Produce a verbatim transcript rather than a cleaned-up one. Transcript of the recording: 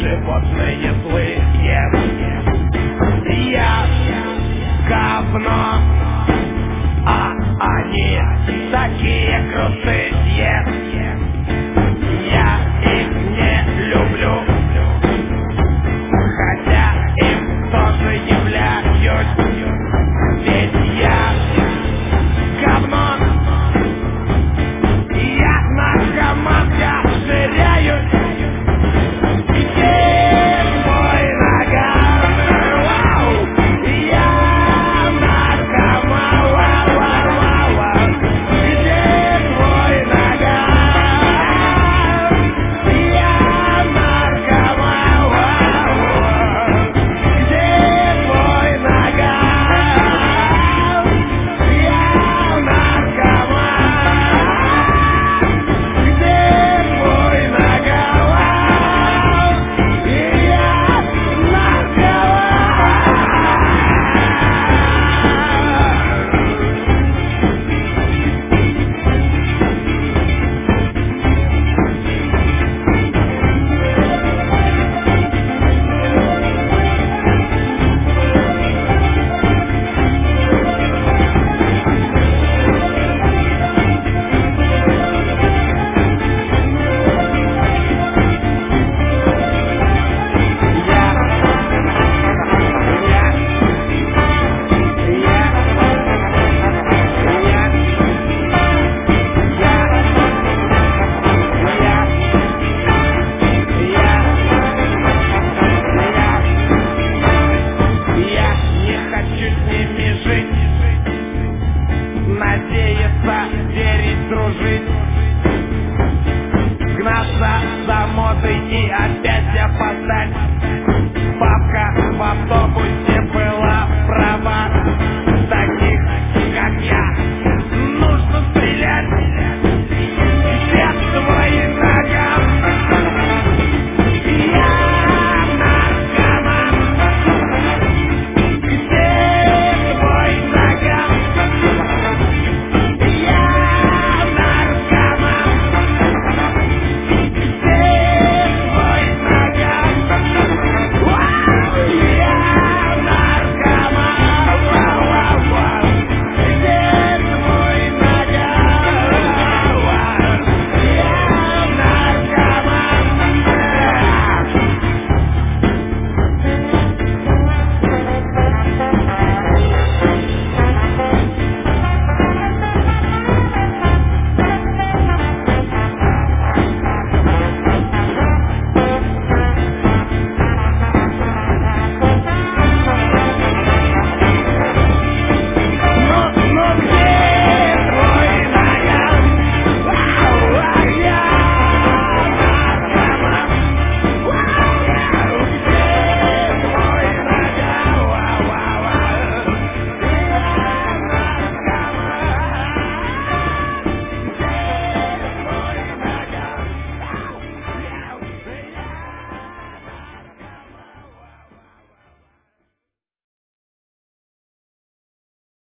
животные злые. Я говно, а они такие крутые. Я их не люблю, хотя им тоже являюсь. Ведь я говно, я наркоман, я ширяюсь. Где мой наган? Вау! Я наркоман, вау, вау, вау, вау. Где мой наган? Я наркоман, вау, вау. Где мой наган? Я наркоман. Где мой наган? Надеяться, верить, дружить, гнаться за модой и опять опоздать. Бабка в автобусе